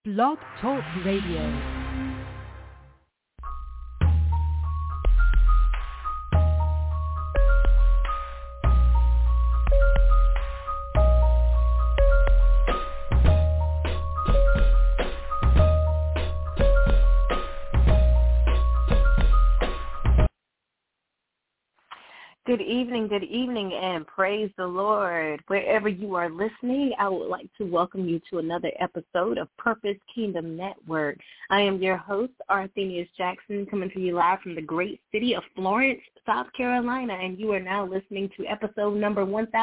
Blog Talk Radio. Good evening, and praise the Lord. Wherever you are listening, I would like to welcome you to another episode of Purpose Kingdom Network. I am your host, Arthenius Jackson, coming to you live from the great city of Florence, South Carolina, and you are now listening to episode number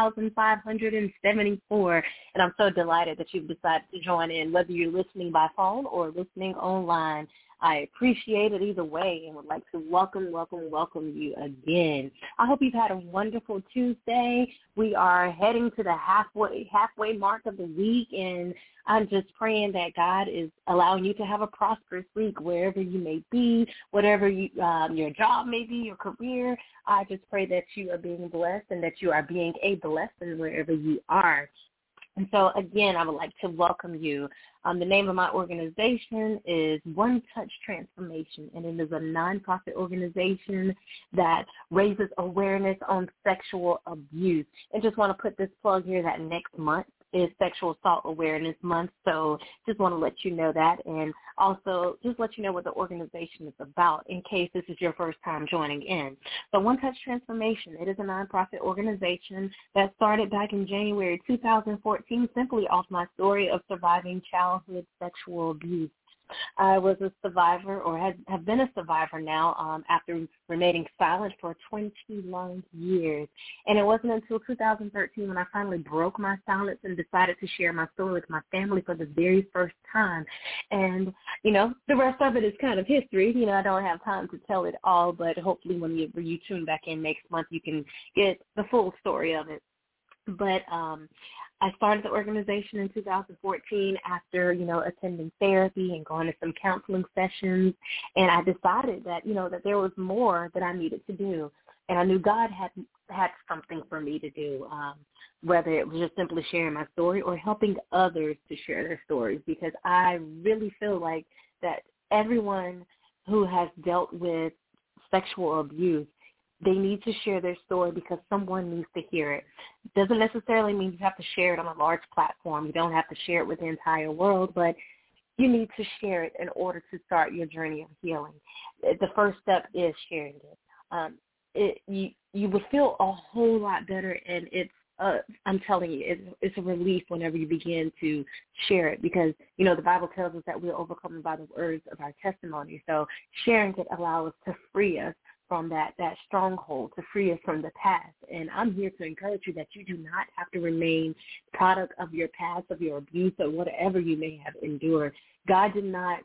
1574, and I'm so delighted that you've decided to join in, whether you're listening by phone or listening online. I appreciate it either way and would like to welcome you again. I hope you've had a wonderful Tuesday. We are heading to the halfway mark of the week, and I'm just praying that God is allowing you to have a prosperous week wherever you may be, whatever your job may be, your career. I just pray that you are being blessed and that you are being a blessing wherever you are. And so, again, I would like to welcome you. The name of my organization is One Touch Transformation, and it is a nonprofit organization that raises awareness on sexual abuse. And just want to put this plug here that next month is Sexual Assault Awareness Month, so just want to let you know that, and also just let you know what the organization is about in case this is your first time joining in. So One Touch Transformation, it is a nonprofit organization that started back in January 2014 simply off my story of surviving childhood sexual abuse. I was a survivor, or have been a survivor now, after remaining silent for 20 long years. And it wasn't until 2013 when I finally broke my silence and decided to share my story with my family for the very first time. And, the rest of it is kind of history. I don't have time to tell it all, but hopefully when you tune back in next month, you can get the full story of it. But I started the organization in 2014 after, attending therapy and going to some counseling sessions. And I decided that, that there was more that I needed to do. And I knew God had something for me to do, whether it was just simply sharing my story or helping others to share their stories, because I really feel like that everyone who has dealt with sexual abuse, they need to share their story because someone needs to hear it. Doesn't necessarily mean you have to share it on a large platform. You don't have to share it with the entire world, but you need to share it in order to start your journey of healing. The first step is sharing it. You will feel a whole lot better, and I'm telling you, it's a relief whenever you begin to share it, because, the Bible tells us that we're overcome by the words of our testimony. So sharing it allows us to free us from that stronghold, to free us from the past. And I'm here to encourage you that you do not have to remain product of your past, of your abuse, or whatever you may have endured. God did not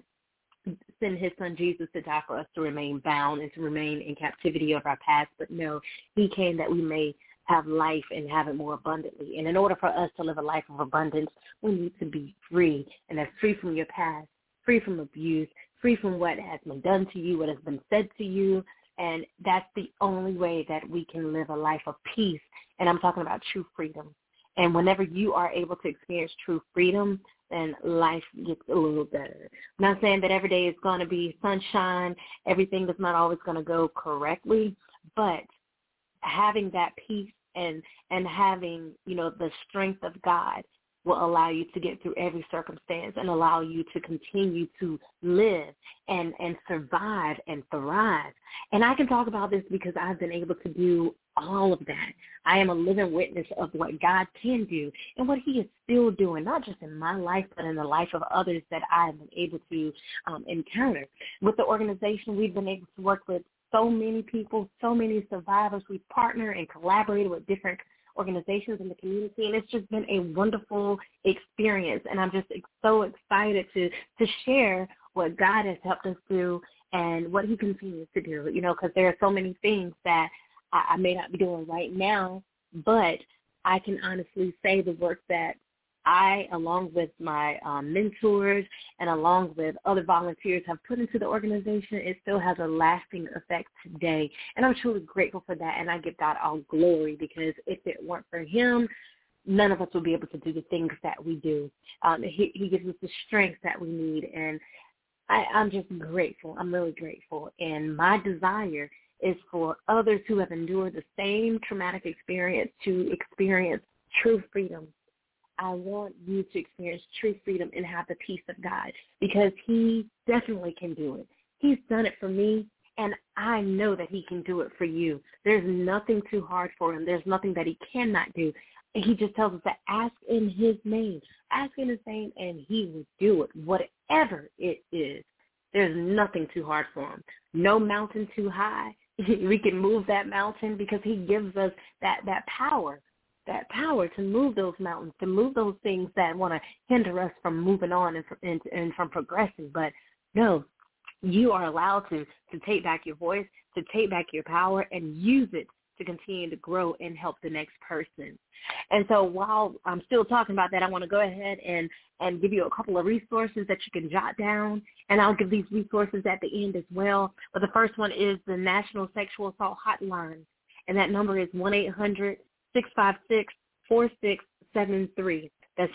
send his son Jesus to die for us to remain bound and to remain in captivity of our past, but no, he came that we may have life and have it more abundantly. And in order for us to live a life of abundance, we need to be free, and that's free from your past, free from abuse, free from what has been done to you, what has been said to you. And that's the only way that we can live a life of peace. And I'm talking about true freedom. And whenever you are able to experience true freedom, then life gets a little better. I'm not saying that every day is going to be sunshine. Everything is not always going to go correctly. But having that peace and having, the strength of God will allow you to get through every circumstance and allow you to continue to live and survive and thrive. And I can talk about this because I've been able to do all of that. I am a living witness of what God can do and what he is still doing, not just in my life, but in the life of others that I have been able to encounter. With the organization, we've been able to work with so many people, so many survivors. We partner and collaborate with different organizations in the community, and it's just been a wonderful experience. And I'm just so excited to share what God has helped us do and what he continues to do, because there are so many things that I may not be doing right now, but I can honestly say the work that I, along with my mentors and along with other volunteers, have put into the organization, it still has a lasting effect today. And I'm truly grateful for that, and I give God all glory, because if it weren't for him, none of us will be able to do the things that we do. He gives us the strength that we need, and I'm just grateful. I'm really grateful. And my desire is for others who have endured the same traumatic experience to experience true freedom. I want you to experience true freedom and have the peace of God, because he definitely can do it. He's done it for me, and I know that he can do it for you. There's nothing too hard for him. There's nothing that he cannot do. And he just tells us to ask in his name. Ask in his name, and he will do it, whatever it is. There's nothing too hard for him. No mountain too high. We can move that mountain because he gives us that power to move those mountains, to move those things that want to hinder us from moving on and from progressing. But no, you are allowed to take back your voice, to take back your power, and use it to continue to grow and help the next person. And so while I'm still talking about that, I want to go ahead and give you a couple of resources that you can jot down, and I'll give these resources at the end as well. But the first one is the National Sexual Assault Hotline, and that number is 1-800-656-4673. That's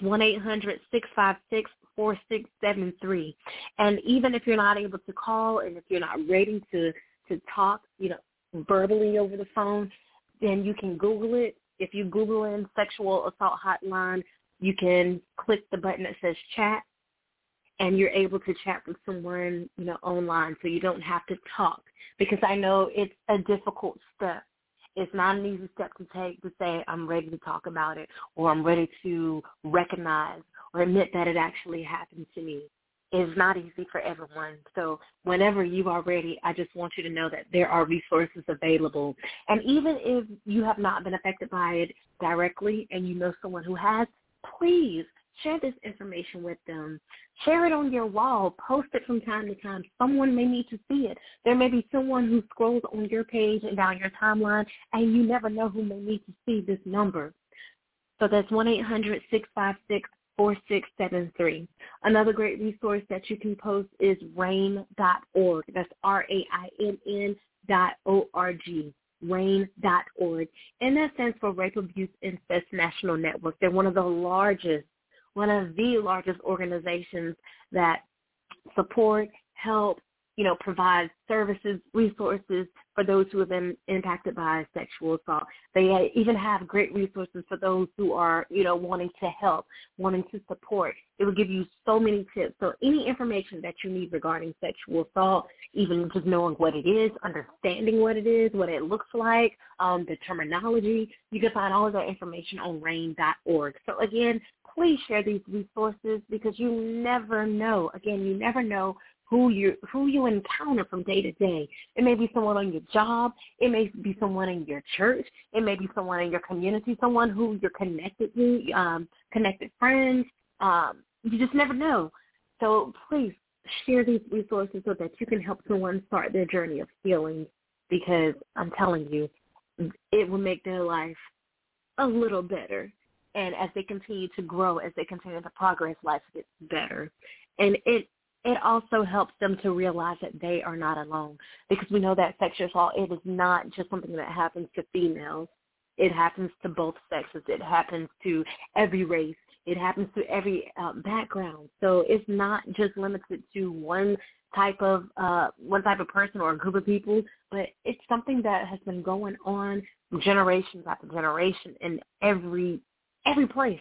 1-800-656-4673. And even if you're not able to call, and if you're not ready to talk, verbally over the phone, then you can Google it. If you Google in Sexual Assault Hotline, you can click the button that says chat, and you're able to chat with someone, online, so you don't have to talk, because I know it's a difficult step. It's not an easy step to take to say, I'm ready to talk about it, or I'm ready to recognize or admit that it actually happened to me. It's not easy for everyone. So whenever you are ready, I just want you to know that there are resources available. And even if you have not been affected by it directly and you know someone who has, please share this information with them. Share it on your wall. Post it from time to time. Someone may need to see it. There may be someone who scrolls on your page and down your timeline, and you never know who may need to see this number. So that's 1-800-656-4673. Another great resource that you can post is RAINN.org. That's RAINN.org. RAINN.org. And that stands for Rape Abuse Incest National Network. They're one of the largest organizations that support, help, provide services, resources for those who have been impacted by sexual assault. They even have great resources for those who are, wanting to help, wanting to support. It will give you so many tips. So any information that you need regarding sexual assault, even just knowing what it is, understanding what it is, what it looks like, the terminology, you can find all of that information on RAINN.org. So again, please share these resources, because you never know. Again, you never know who you encounter from day to day. It may be someone on your job. It may be someone in your church. It may be someone in your community, someone who you're connected to, connected friends. You just never know. So please share these resources so that you can help someone start their journey of healing, because I'm telling you, it will make their life a little better. And as they continue to grow, as they continue to progress, life gets better. And it also helps them to realize that they are not alone, because we know that sexual assault, it is not just something that happens to females. It happens to both sexes. It happens to every race. It happens to every background. So it's not just limited to one type of person or a group of people, but it's something that has been going on generation after generation in every place,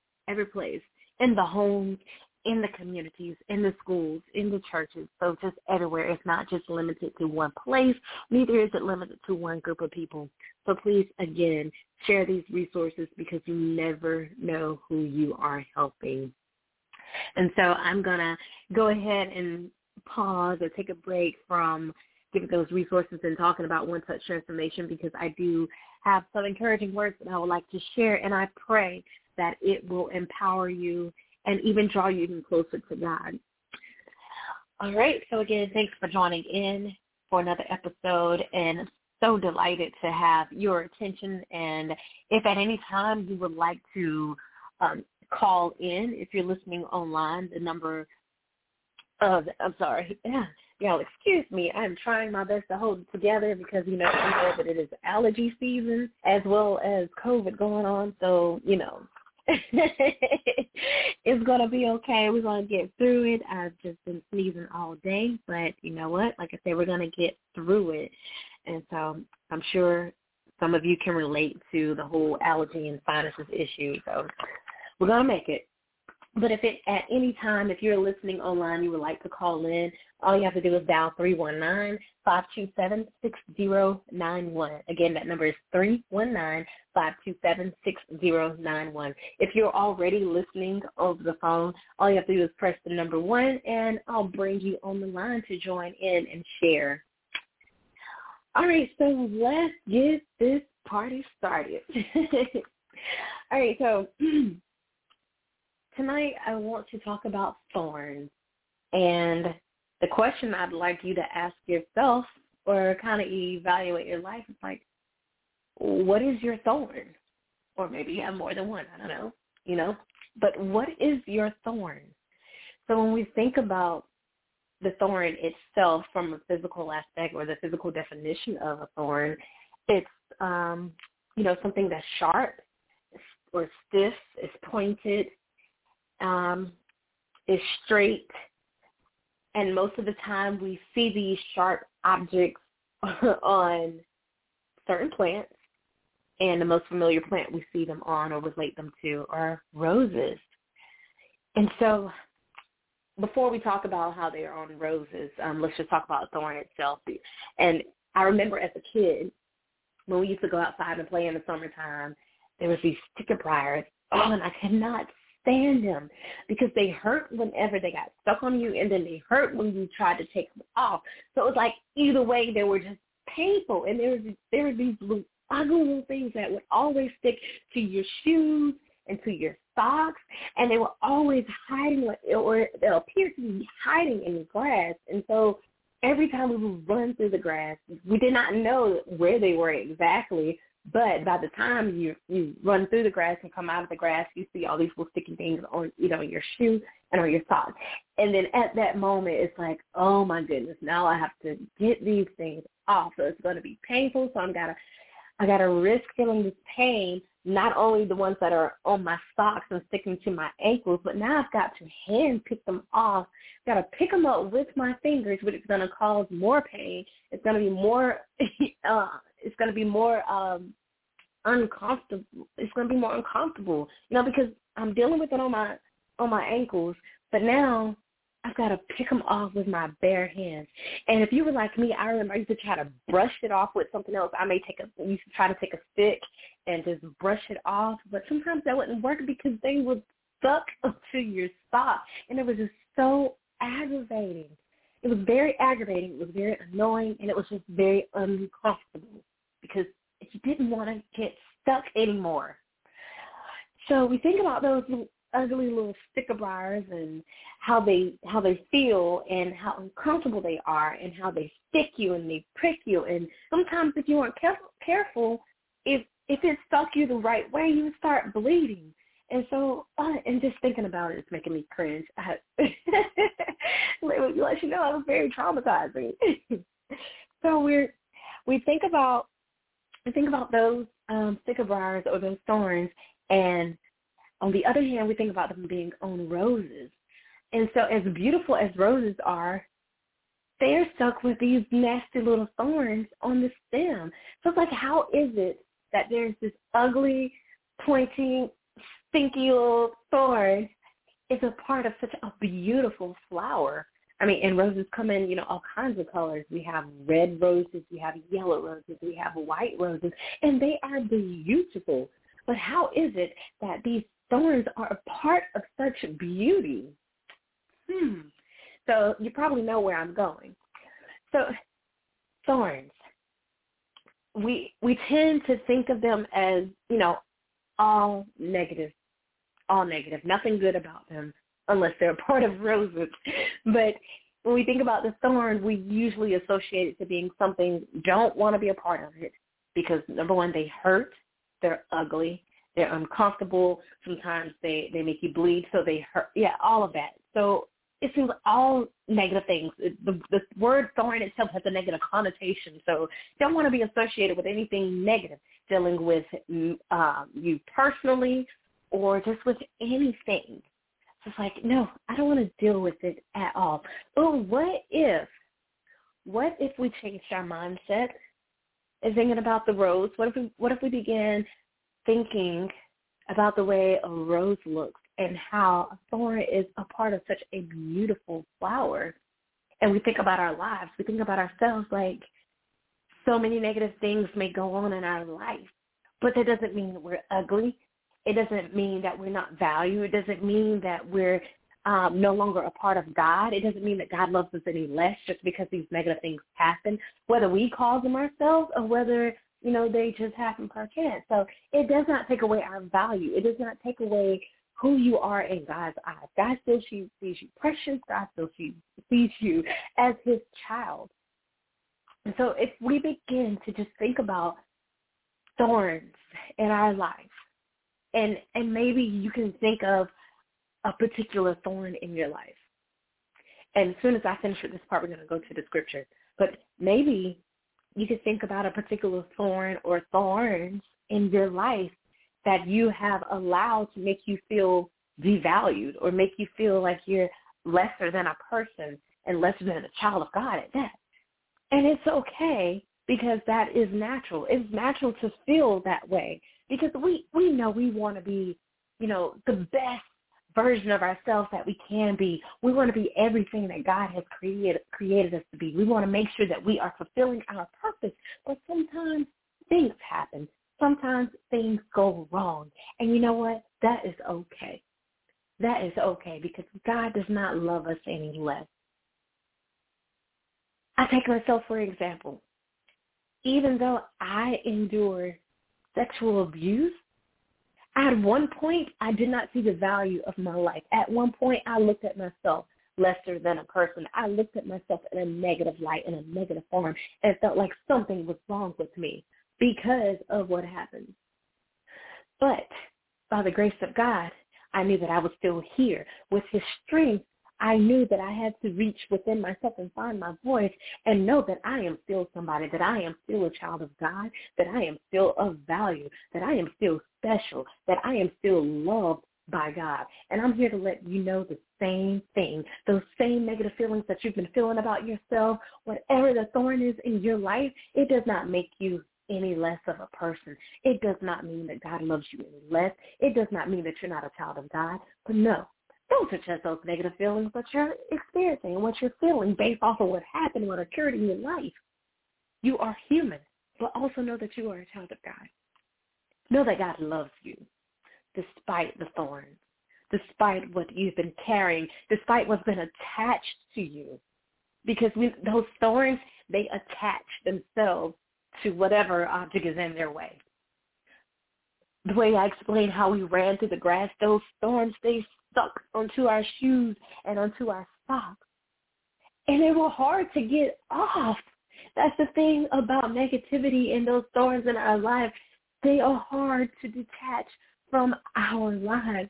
in the homes, in the communities, in the schools, in the churches, so just everywhere. It's not just limited to one place, neither is it limited to one group of people. So please, again, share these resources, because you never know who you are helping. And so I'm going to go ahead and pause or take a break from giving those resources and talking about One Touch Transformation, because I do have some encouraging words that I would like to share, and I pray that it will empower you and even draw you even closer to God. All right. So again, thanks for joining in for another episode, and so delighted to have your attention. And if at any time you would like to call in, if you're listening online, the number of, y'all excuse me, I'm trying my best to hold it together, because, we know that it is allergy season as well as COVID going on. So, It's going to be okay. We're going to get through it. I've just been sneezing all day, but you know what? Like I said, we're going to get through it. And so I'm sure some of you can relate to the whole allergy and sinuses issue. So we're going to make it. But if at any time, if you're listening online, you would like to call in, all you have to do is dial 319-527-6091. Again, that number is 319-527-6091. If you're already listening over the phone, all you have to do is press the number 1, and I'll bring you on the line to join in and share. All right, so let's get this party started. All right, so tonight I want to talk about thorns, and the question I'd like you to ask yourself or kind of evaluate your life is like, what is your thorn? Or maybe you have more than one, I don't know, but what is your thorn? So when we think about the thorn itself from a physical aspect or the physical definition of a thorn, it's, something that's sharp or stiff, is pointed, is straight, and most of the time we see these sharp objects on certain plants, and the most familiar plant we see them on or relate them to are roses. And so before we talk about how they are on roses, let's just talk about thorn itself. And I remember as a kid, when we used to go outside and play in the summertime, there was these sticker briars. Oh, and I could not stand them because they hurt whenever they got stuck on you, and then they hurt when you tried to take them off. So it was like either way, they were just painful. And there were these little ugly little things that would always stick to your shoes and to your socks, and they were always hiding, or they appeared to be hiding in the grass. And so every time we would run through the grass, we did not know where they were exactly, but by the time you run through the grass and come out of the grass, you see all these little sticky things on, your shoe and on your socks. And then at that moment, it's like, oh my goodness, now I have to get these things off. So it's going to be painful. So I gotta risk feeling this pain, not only the ones that are on my socks and sticking to my ankles, but now I've got to hand pick them off. I've got to pick them up with my fingers, which is going to cause more pain. It's going to be more. It's going to be more uncomfortable. It's going to be more uncomfortable, because I'm dealing with it on my ankles, but now I've got to pick them off with my bare hands. And if you were like me, I remember I used to try to brush it off with something else. I used to try to take a stick and just brush it off, but sometimes that wouldn't work because they would stuck to your sock, and it was just so aggravating. It was very aggravating. It was very annoying, and it was just very uncomfortable because you didn't want to get stuck anymore. So we think about those ugly little sticker briars and how they feel and how uncomfortable they are and how they stick you and they prick you. And sometimes if you weren't careful, if it stuck you the right way, you would start bleeding. And so, and just thinking about it is making me cringe. Let you know I was very traumatizing. So we think about those sticker briars or those thorns, and on the other hand, we think about them being on roses. And so as beautiful as roses are, they're stuck with these nasty little thorns on the stem. So it's like, how is it that there's this ugly, pointing, stinky little thorn is a part of such a beautiful flower? I mean, and roses come in, all kinds of colors. We have red roses, we have yellow roses, we have white roses, and they are beautiful. But how is it that these thorns are a part of such beauty? So you probably know where I'm going. So thorns, we tend to think of them as, all negative, nothing good about them unless they're a part of roses. But when we think about the thorn, we usually associate it to being something, don't want to be a part of it because, number one, they hurt, they're ugly, they're uncomfortable. Sometimes they make you bleed, so they hurt. Yeah, all of that. So it seems all negative things. The word thorn itself has a negative connotation, so don't want to be associated with anything negative dealing with you personally or just with anything. It's like, no, I don't want to deal with it at all. Oh, what if we changed our mindset and thinking about the rose? What if we began thinking about the way a rose looks and how a thorn is a part of such a beautiful flower? And we think about our lives. We think about ourselves like so many negative things may go on in our life, but that doesn't mean that we're ugly. It doesn't mean that we're not valued. It doesn't mean that we're no longer a part of God. It doesn't mean that God loves us any less just because these negative things happen, whether we cause them ourselves or whether, they just happen per chance. So it does not take away our value. It does not take away who you are in God's eyes. God still sees you precious. God still sees you as his child. And so if we begin to just think about thorns in our life, and maybe you can think of a particular thorn in your life. And as soon as I finish with this part, we're going to go to the scripture. But maybe you could think about a particular thorn or thorns in your life that you have allowed to make you feel devalued or make you feel like you're lesser than a person and lesser than a child of God at that. And it's okay because that is natural. It's natural to feel that way because we know we want to be, the best version of ourselves that we can be. We want to be everything that God has created us to be. We want to make sure that we are fulfilling our purpose. But sometimes things happen. Sometimes things go wrong. And you know what? That is okay. That is okay because God does not love us any less. I take myself for example. Even though I endure sexual abuse, at one point I did not see the value of my life. At one point I looked at myself lesser than a person. I looked at myself in a negative light, in a negative form, and felt like something was wrong with me because of what happened. But by the grace of God, I knew that I was still here. With his strength, I knew that I had to reach within myself and find my voice and know that I am still somebody, that I am still a child of God, that I am still of value, that I am still special, that I am still loved by God. And I'm here to let you know the same thing, those same negative feelings that you've been feeling about yourself, whatever the thorn is in your life, it does not make you any less of a person. It does not mean that God loves you any less. It does not mean that you're not a child of God. But no, those are just those negative feelings that you're experiencing and what you're feeling based off of what happened, what occurred in your life. You are human, but also know that you are a child of God. Know that God loves you despite the thorns, despite what you've been carrying, despite what's been attached to you. Because those thorns, they attach themselves to whatever object is in their way. The way I explained how we ran through the grass, those thorns, they stuck onto our shoes and onto our socks. And they were hard to get off. That's the thing about negativity and those thorns in our life. They are hard to detach from our lives.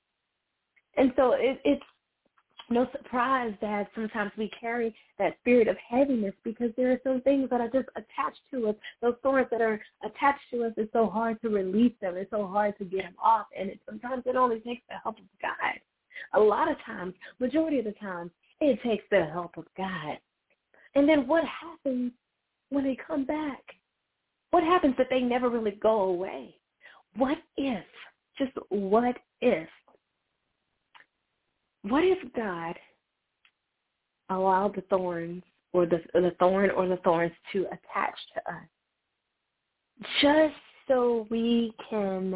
And so it's no surprise that sometimes we carry that spirit of heaviness because there are some things that are just attached to us. Those thorns that are attached to us, it's so hard to release them. It's so hard to get them off. And sometimes it only takes the help of God. A lot of times, majority of the time, it takes the help of God. And then what happens when they come back? What happens if they never really go away? What if? Just what if? What if God allowed the thorns or the thorn or the thorns to attach to us just so we can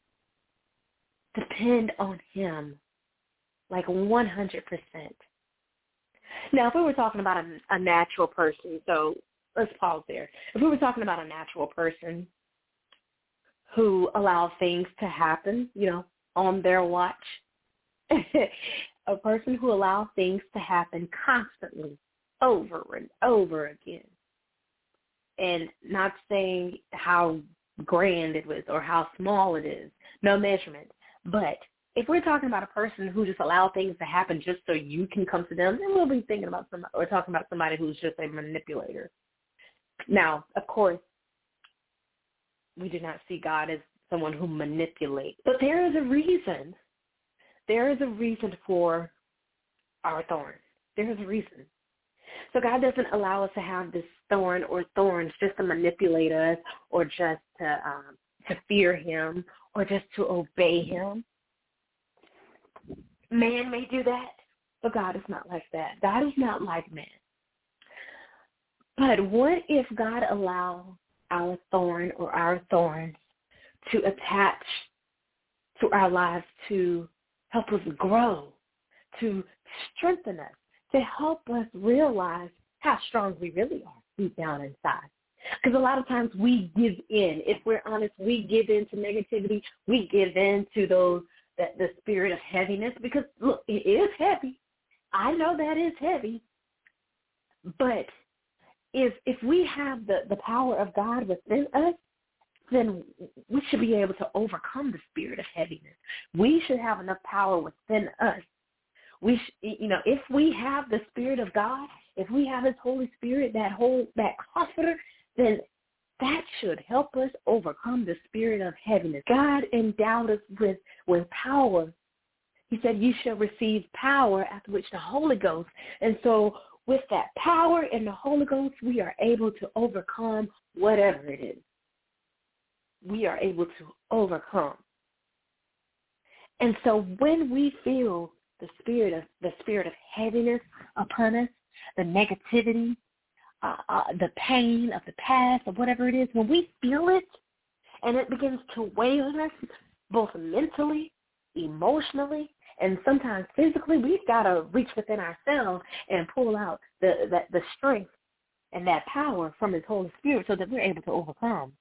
depend on him like 100%? Now, if we were talking about a natural person, so let's pause there. If we were talking about a natural person who allows things to happen, on their watch, a person who allows things to happen constantly over and over again, and not saying how grand it was or how small it is, no measurement. But if we're talking about a person who just allows things to happen just so you can come to them, then we'll be thinking about somebody or talking about somebody who's just a manipulator. Now, of course, we do not see God as someone who manipulates. But there is a reason. There is a reason for our thorns. There is a reason. So God doesn't allow us to have this thorn or thorns just to manipulate us or just to fear him or just to obey him. Man may do that, but God is not like that. God is not like man. But what if God allowed our thorn or our thorns to attach to our lives to help us grow, to strengthen us, to help us realize how strong we really are deep down inside? Because a lot of times we give in. If we're honest, we give in to negativity. We give in to the spirit of heaviness, because, look, it is heavy. I know that is heavy. But if we have the power of God within us, then we should be able to overcome the spirit of heaviness. We should have enough power within us. If we have the Spirit of God, if we have His Holy Spirit, that comforter, then that should help us overcome the spirit of heaviness. God endowed us with power. He said, "You shall receive power, after which the Holy Ghost." And so with that power and the Holy Ghost, we are able to overcome whatever it is. We are able to overcome. And so when we feel the spirit of heaviness upon us, the negativity, the pain of the past, or whatever it is, when we feel it and it begins to weigh on us, both mentally, emotionally, and sometimes physically, we've got to reach within ourselves and pull out the strength and that power from His Holy Spirit so that we're able to overcome.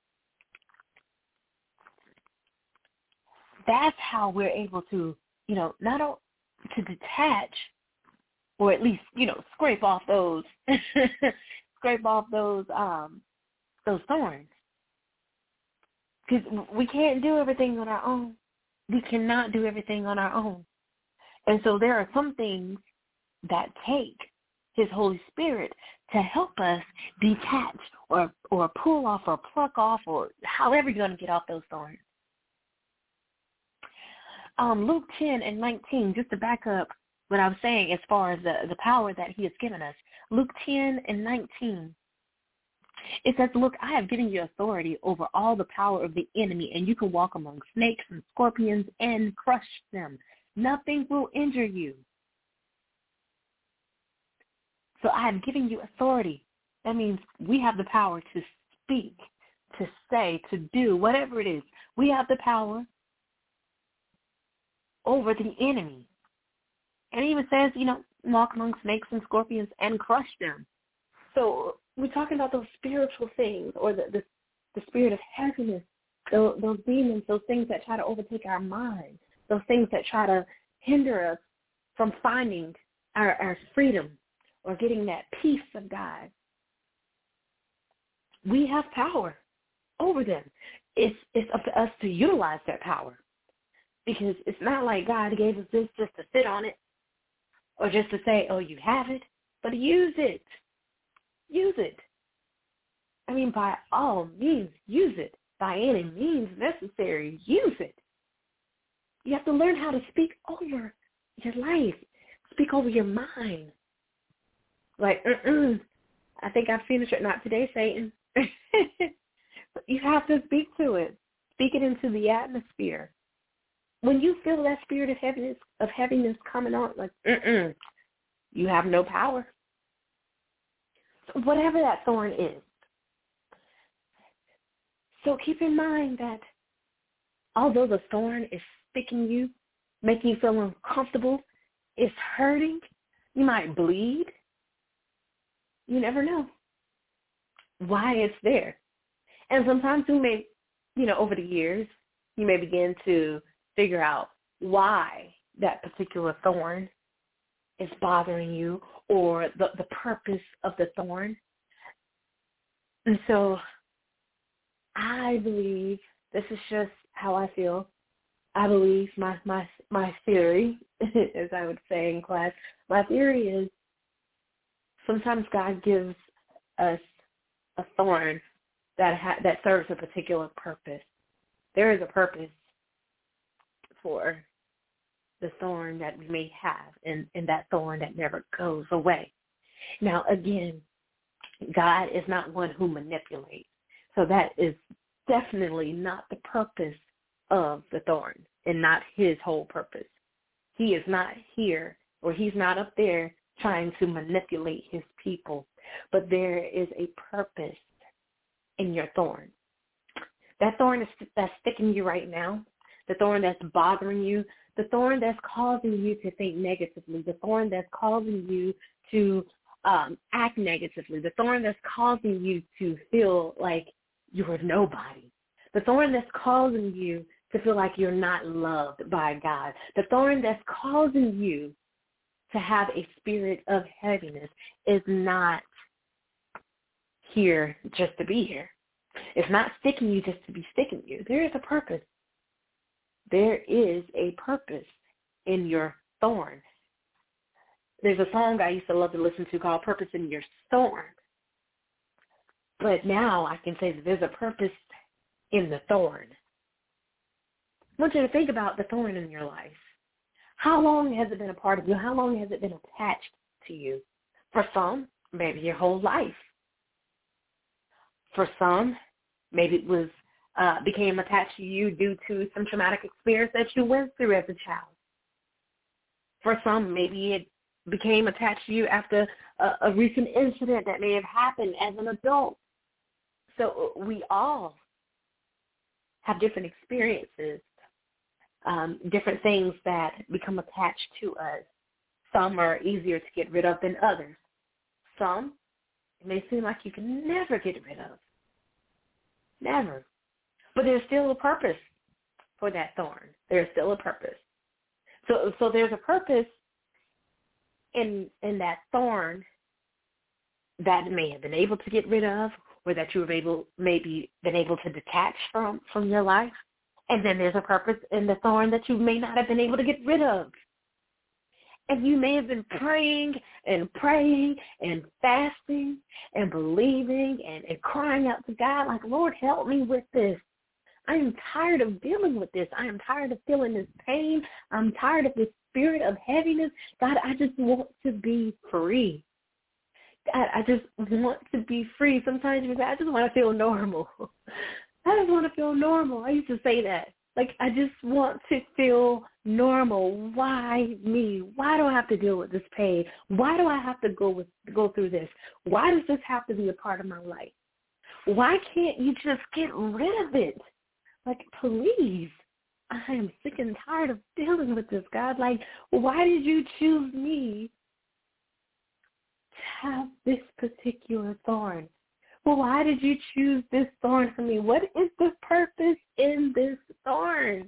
That's how we're able to, not only to detach, or at least, scrape off those thorns. Because we can't do everything on our own. We cannot do everything on our own. And so there are some things that take His Holy Spirit to help us detach or pull off or pluck off, or however you're going to get off those thorns. Luke 10:19, just to back up what I was saying as far as the power that He has given us. Luke 10:19. It says, "Look, I have given you authority over all the power of the enemy, and you can walk among snakes and scorpions and crush them. Nothing will injure you." So I have given you authority. That means we have the power to speak, to say, to do, whatever it is. We have the power over the enemy. And it even says, walk among snakes and scorpions and crush them. So we're talking about those spiritual things, or the spirit of heaviness, those demons, those things that try to overtake our mind, those things that try to hinder us from finding our freedom or getting that peace of God. We have power over them. It's up to us to utilize that power, because it's not like God gave us this just to sit on it or just to say, "Oh, you have it," but use it. Use it. I mean, by all means, use it. By any means necessary, use it. You have to learn how to speak over your life, speak over your mind. Like, I think I've finished it. Not today, Satan. You have to speak to it. Speak it into the atmosphere. When you feel that spirit of heaviness coming on, like, you have no power. So whatever that thorn is. So keep in mind that although the thorn is sticking you, making you feel uncomfortable, it's hurting, you might bleed. You never know why it's there. And sometimes you may, over the years, you may begin to figure out why that particular thorn is bothering you, or the purpose of the thorn. And so I believe, this is just how I feel, I believe my theory, as I would say in class, my theory is sometimes God gives us a thorn that serves a particular purpose. there is a purpose for the thorn that we may have, and that thorn that never goes away. Now, again, God is not one who manipulates. So that is definitely not the purpose of the thorn and not his whole purpose. He is not here, or he's not up there trying to manipulate his people. But there is a purpose in your thorn. That thorn that's sticking you right now, the thorn that's bothering you, the thorn that's causing you to think negatively, the thorn that's causing you to act negatively, the thorn that's causing you to feel like you're nobody, the thorn that's causing you to feel like you're not loved by God, the thorn that's causing you to have a spirit of heaviness is not here just to be here. It's not sticking you just to be sticking you. There is a purpose. There is a purpose in your thorn. There's a song I used to love to listen to called Purpose in Your Storm. But now I can say that there's a purpose in the thorn. I want you to think about the thorn in your life. How long has it been a part of you? How long has it been attached to you? For some, maybe your whole life. For some, maybe it was became attached to you due to some traumatic experience that you went through as a child. For some, maybe it became attached to you after a recent incident that may have happened as an adult. So we all have different experiences, different things that become attached to us. Some are easier to get rid of than others. Some, it may seem like you can never get rid of. Never. But there's still a purpose for that thorn. There's still a purpose. So there's a purpose in that thorn that may have been able to get rid of, or that you have maybe been able to detach from your life. And then there's a purpose in the thorn that you may not have been able to get rid of. And you may have been praying and fasting and believing and crying out to God like, Lord, help me with this. I am tired of dealing with this. I am tired of feeling this pain. I'm tired of this spirit of heaviness. God, I just want to be free. God, I just want to be free. Sometimes you say, I just want to feel normal. I just want to feel normal. I used to say that. Like, I just want to feel normal. Why me? Why do I have to deal with this pain? Why do I have to go through this? Why does this have to be a part of my life? Why can't you just get rid of it? Like, please. I am sick and tired of dealing with this, God. Like, why did you choose me to have this particular thorn? Well, why did you choose this thorn for me? What is the purpose in this thorn?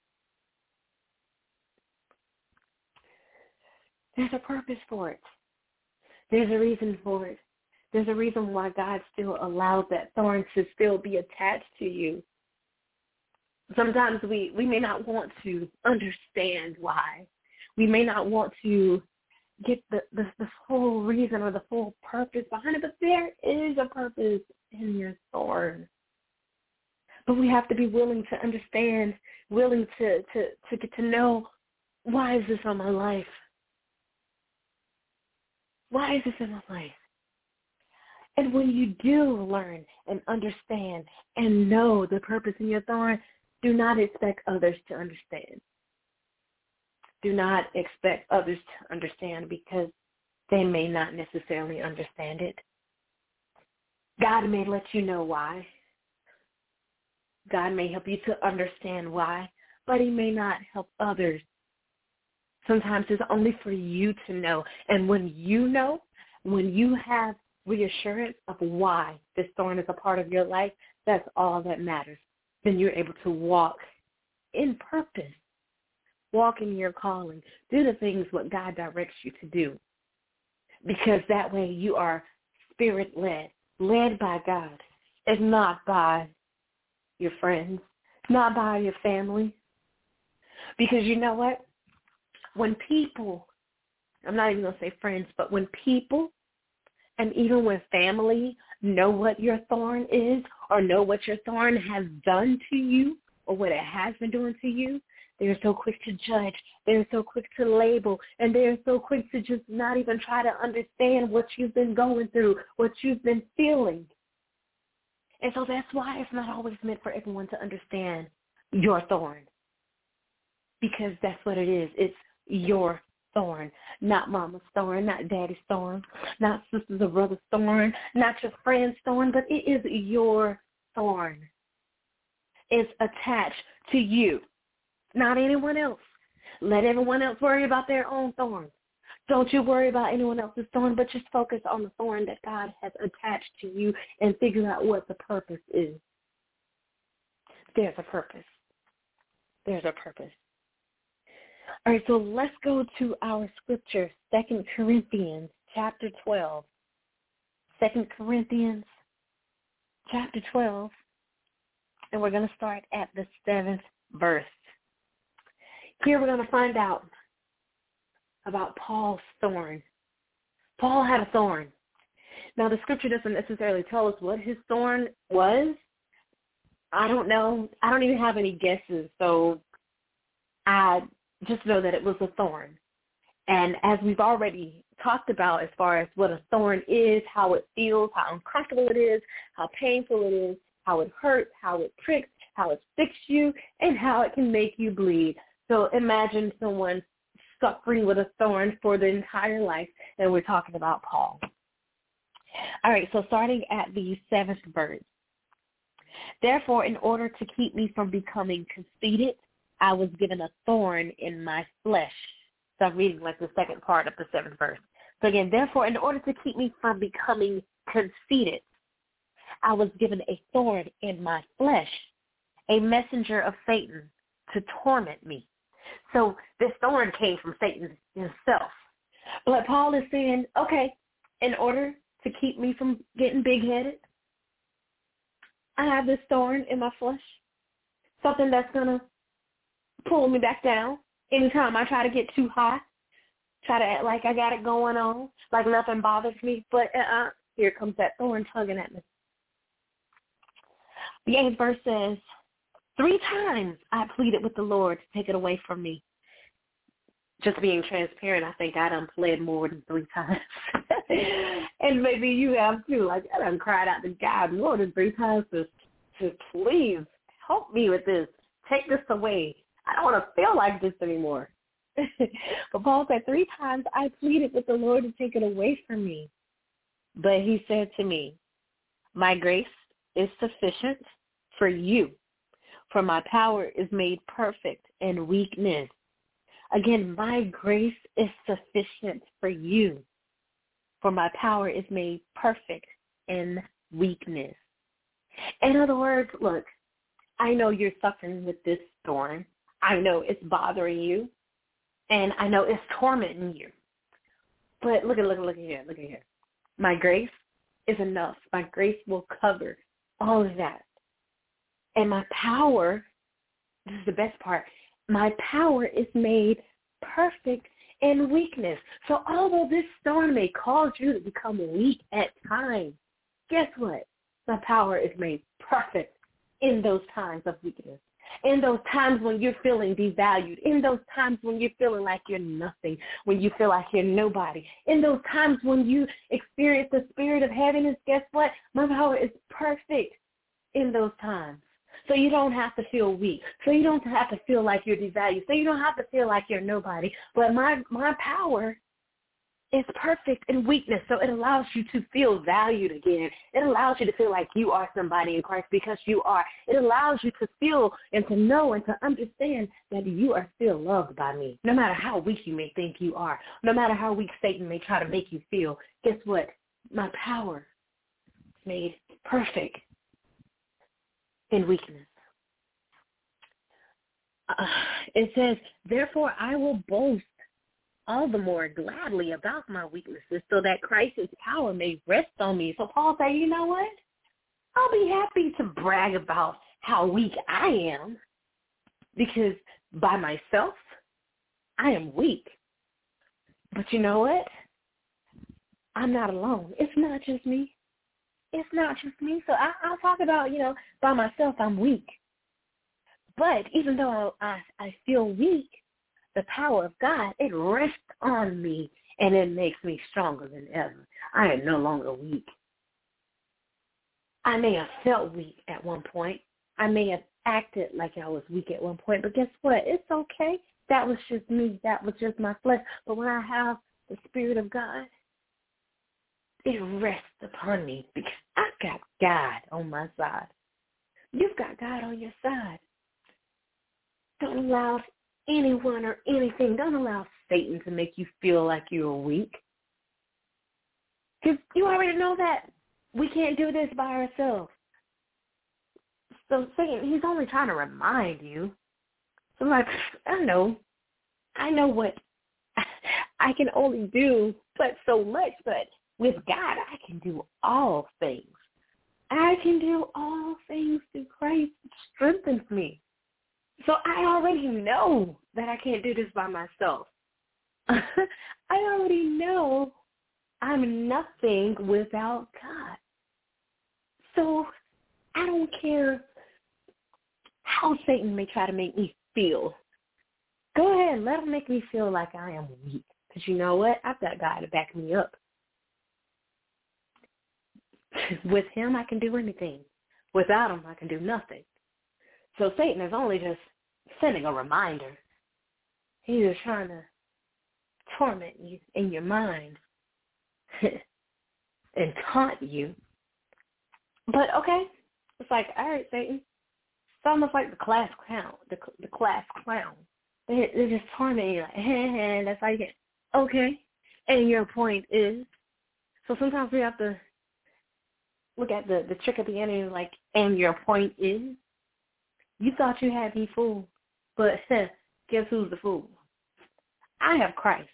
There's a purpose for it. There's a reason for it. There's a reason why God still allows that thorn to still be attached to you. Sometimes we may not want to understand why. We may not want to get the full reason or the full purpose behind it, but there is a purpose in your thorn. But we have to be willing to understand, willing to get to know, why is this on my life? Why is this in my life? And when you do learn and understand and know the purpose in your thorn, do not expect others to understand. Do not expect others to understand, because they may not necessarily understand it. God may let you know why. God may help you to understand why, but he may not help others. Sometimes it's only for you to know. And when you know, when you have reassurance of why this thorn is a part of your life, that's all that matters. Then you're able to walk in purpose. Walk in your calling. Do the things what God directs you to do. Because that way you are spirit-led, led by God. It's not by your friends. It's not by your family. Because you know what? When people, I'm not even going to say friends, but when people and even when family know what your thorn is or know what your thorn has done to you, or what it has been doing to you, they're so quick to judge. They're so quick to label. And they're so quick to just not even try to understand what you've been going through, what you've been feeling. And so that's why it's not always meant for everyone to understand your thorn. Because that's what it is. It's your thorn. Not mama's thorn, not daddy's thorn, not sisters or brother's thorn, not your friend's thorn, but it is your thorn. It's attached to you, not anyone else. Let everyone else worry about their own thorns. Don't you worry about anyone else's thorn, but just focus on the thorn that God has attached to you and figure out what the purpose is. There's a purpose. There's a purpose. All right, so let's go to our scripture, 2 Corinthians chapter 12. 2 Corinthians chapter 12, and we're going to start at the 7th verse. Here we're going to find out about Paul's thorn. Paul had a thorn. Now, the scripture doesn't necessarily tell us what his thorn was. I don't know. I don't even have any guesses, so I just know that it was a thorn. And as we've already talked about as far as what a thorn is, how it feels, how uncomfortable it is, how painful it is, how it hurts, how it pricks, how it sticks you, and how it can make you bleed. So imagine someone suffering with a thorn for the entire life, and we're talking about Paul. All right, so starting at the 7th verse. Therefore, in order to keep me from becoming conceited, I was given a thorn in my flesh. So I'm reading like the second part of the 7th verse. So again, therefore, in order to keep me from becoming conceited, I was given a thorn in my flesh, a messenger of Satan to torment me. So this thorn came from Satan himself. But Paul is saying, okay, in order to keep me from getting big-headed, I have this thorn in my flesh, something that's going to pull me back down anytime I try to get too high, try to act like I got it going on, like nothing bothers me. But here comes that thorn tugging at me. The 8th verse says, 3 times I pleaded with the Lord to take it away from me. Just being transparent, I think I done pled more than 3 times. And maybe you have too. Like, I done cried out to God more than 3 times to please help me with this. Take this away. I don't want to feel like this anymore. But Paul said 3 times I pleaded with the Lord to take it away from me. But he said to me, my grace is sufficient for you, for my power is made perfect in weakness. Again, my grace is sufficient for you, for my power is made perfect in weakness. In other words, look, I know you're suffering with this thorn. I know it's bothering you, and I know it's tormenting you. But look at here. My grace is enough. My grace will cover all of that. And my power, this is the best part, my power is made perfect in weakness. So although this thorn may cause you to become weak at times, guess what? My power is made perfect in those times of weakness, in those times when you're feeling devalued, in those times when you're feeling like you're nothing, when you feel like you're nobody, in those times when you experience the spirit of heaviness, guess what? My power is perfect in those times. So you don't have to feel weak. So you don't have to feel like you're devalued. So you don't have to feel like you're nobody. But my power is perfect in weakness. So it allows you to feel valued again. It allows you to feel like you are somebody in Christ because you are. It allows you to feel and to know and to understand that you are still loved by me. No matter how weak you may think you are, no matter how weak Satan may try to make you feel, guess what? My power is made perfect in weakness. It says, therefore I will boast all the more gladly about my weaknesses so that Christ's power may rest on me. So Paul said, you know what? I'll be happy to brag about how weak I am because by myself, I am weak. But you know what? I'm not alone. It's not just me. It's not just me. So I'll talk about, by myself, I'm weak. But even though I feel weak, the power of God, it rests on me, and it makes me stronger than ever. I am no longer weak. I may have felt weak at one point. I may have acted like I was weak at one point, but guess what? It's okay. That was just me. That was just my flesh. But when I have the Spirit of God, it rests upon me because I got God on my side. You've got God on your side. Don't allow anyone or anything, don't allow Satan to make you feel like you're weak. Because you already know that we can't do this by ourselves. So Satan, he's only trying to remind you. So I'm like, I know what I can only do but so much, but with God, I can do all things. I can do all things through Christ who strengthens me. So I already know that I can't do this by myself. I already know I'm nothing without God. So I don't care how Satan may try to make me feel. Go ahead, let him make me feel like I am weak. Because you know what? I've got God to back me up. With him, I can do anything. Without him, I can do nothing. So Satan is only just sending a reminder. He's just trying to torment you in your mind and taunt you. But okay, it's like, all right, Satan. It's almost like the class clown. The class clown. They're just tormenting you like, hey, that's how you get. Okay, and your point is. So sometimes we have to look at the trick at the end and like, and your point is. You thought you had me fooled, but guess who's the fool? I have Christ.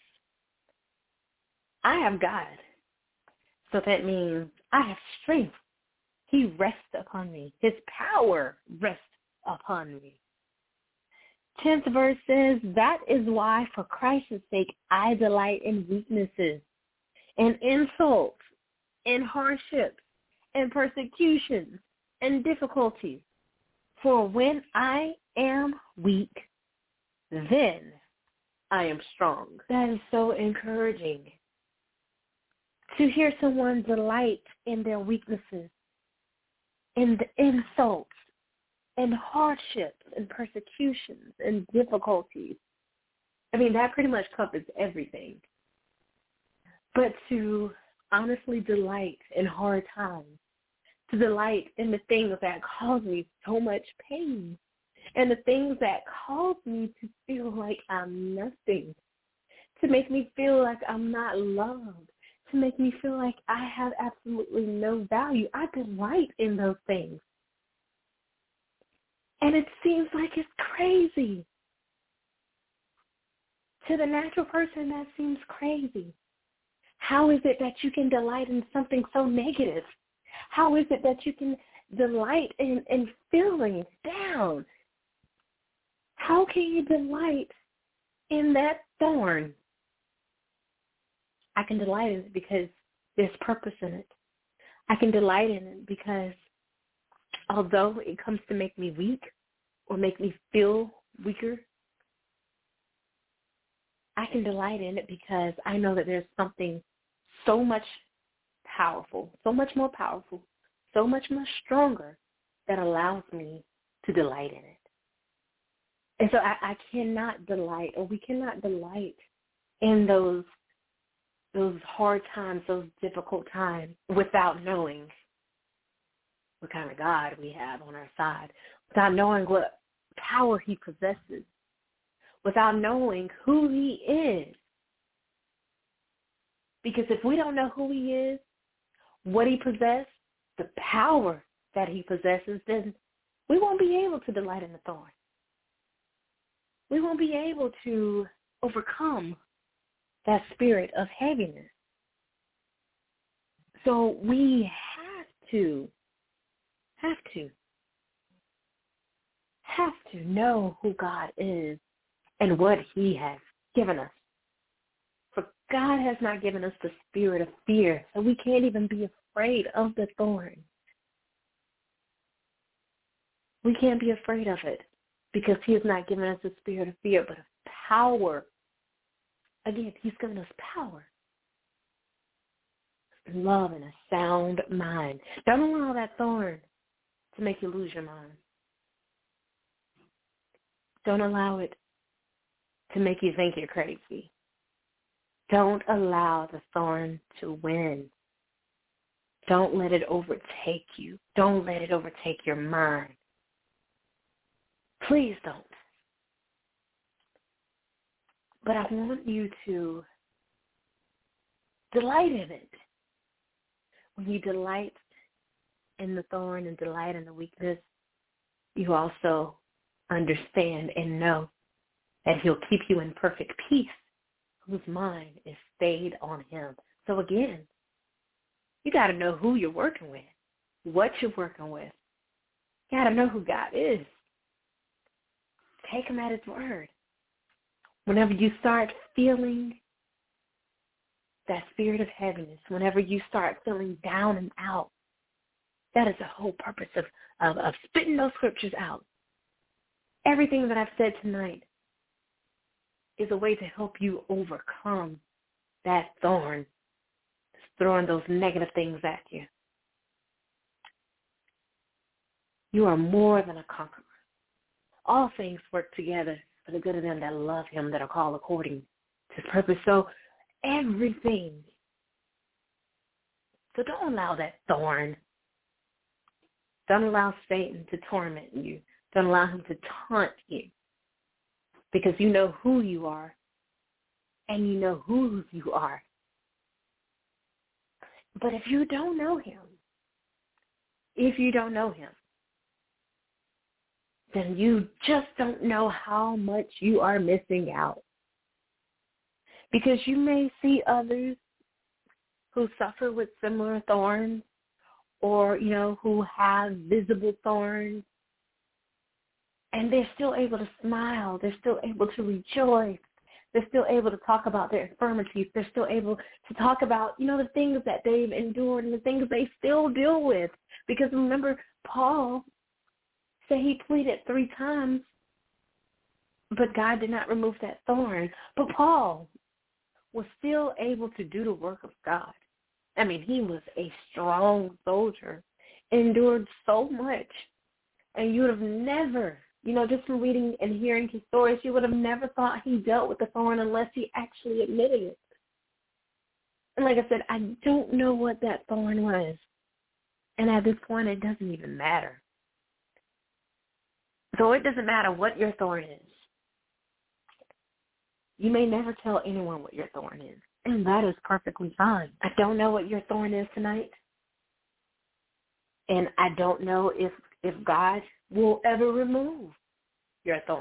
I have God. So that means I have strength. He rests upon me. His power rests upon me. 10th verse says, that is why for Christ's sake I delight in weaknesses, and insults, and hardships, and persecutions, and difficulties. For when I am weak, then I am strong. That is so encouraging. To hear someone delight in their weaknesses, in the insults, and hardships, and persecutions, and difficulties. I mean, that pretty much covers everything. But to honestly delight in hard times, to delight in the things that cause me so much pain, and the things that cause me to feel like I'm nothing, to make me feel like I'm not loved, to make me feel like I have absolutely no value. I delight in those things. And it seems like it's crazy. To the natural person, that seems crazy. How is it that you can delight in something so negative? How is it that you can delight in feeling down? How can you delight in that thorn? I can delight in it because there's purpose in it. I can delight in it because although it comes to make me weak or make me feel weaker, I can delight in it because I know that there's something so much powerful, so much more powerful, so much more stronger that allows me to delight in it. And so I cannot delight, or we cannot delight in those hard times, those difficult times, without knowing what kind of God we have on our side, without knowing what power he possesses, without knowing who he is. Because if we don't know who he is, what he possesses, the power that he possesses, then we won't be able to delight in the thorn. We won't be able to overcome that spirit of heaviness. So we have to know who God is and what he has given us. For God has not given us the spirit of fear, so we can't even be afraid of the thorn. We can't be afraid of it because he has not given us a spirit of fear, but of power. Again, he's given us power, love, and a sound mind. Don't allow that thorn to make you lose your mind. Don't allow it to make you think you're crazy. Don't allow the thorn to win. Don't let it overtake you. Don't let it overtake your mind. Please don't. But I want you to delight in it. When you delight in the thorn and delight in the weakness, you also understand and know that he'll keep you in perfect peace, whose mind is stayed on him. So again, you got to know who you're working with, what you're working with. You got to know who God is. Take him at his word. Whenever you start feeling that spirit of heaviness, whenever you start feeling down and out, that is the whole purpose of spitting those scriptures out. Everything that I've said tonight is a way to help you overcome that thorn that's throwing those negative things at you. You are more than a conqueror. All things work together for the good of them that love him, that are called according to his purpose. So everything. So don't allow that thorn. Don't allow Satan to torment you. Don't allow him to taunt you. Because you know who you are. And you know whose you are. But if you don't know him, then you just don't know how much you are missing out. Because you may see others who suffer with similar thorns, or, who have visible thorns, and they're still able to smile. They're still able to rejoice. They're still able to talk about their infirmities. They're still able to talk about, the things that they've endured and the things they still deal with. Because remember, Paul said he pleaded 3 times, but God did not remove that thorn. But Paul was still able to do the work of God. I mean, he was a strong soldier, endured so much, and you would have never, just from reading and hearing his stories, you would have never thought he dealt with the thorn unless he actually admitted it. And like I said, I don't know what that thorn was, and at this point, it doesn't even matter. So it doesn't matter what your thorn is. You may never tell anyone what your thorn is, and that is perfectly fine. I don't know what your thorn is tonight, and I don't know if God will ever remove your thorn.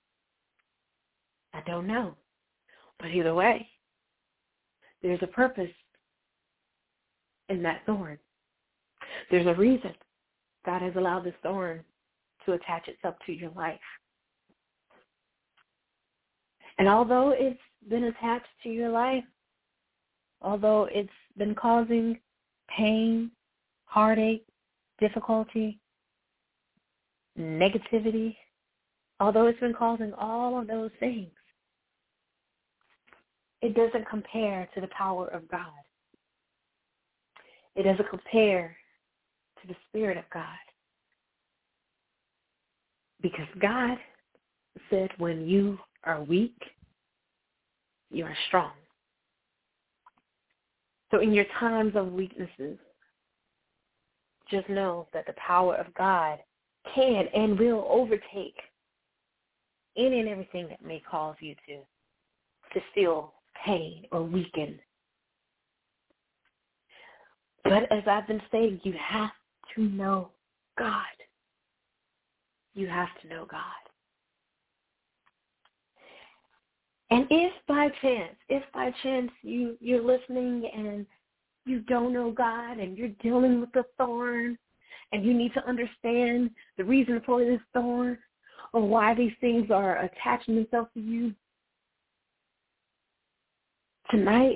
I don't know. But either way, there's a purpose in that thorn. There's a reason God has allowed this thorn to attach itself to your life. And although it's been attached to your life, although it's been causing pain, heartache, difficulty, negativity, although it's been causing all of those things, it doesn't compare to the power of God. It doesn't compare to the Spirit of God. Because God said when you are weak, you are strong. So in your times of weaknesses, just know that the power of God can and will overtake any and everything that may cause you to feel pain or weaken. But as I've been stating, you have to know God. You have to know God. And if by chance you're listening and you don't know God and you're dealing with a thorn and you need to understand the reason for this thorn or why these things are attaching themselves to you, tonight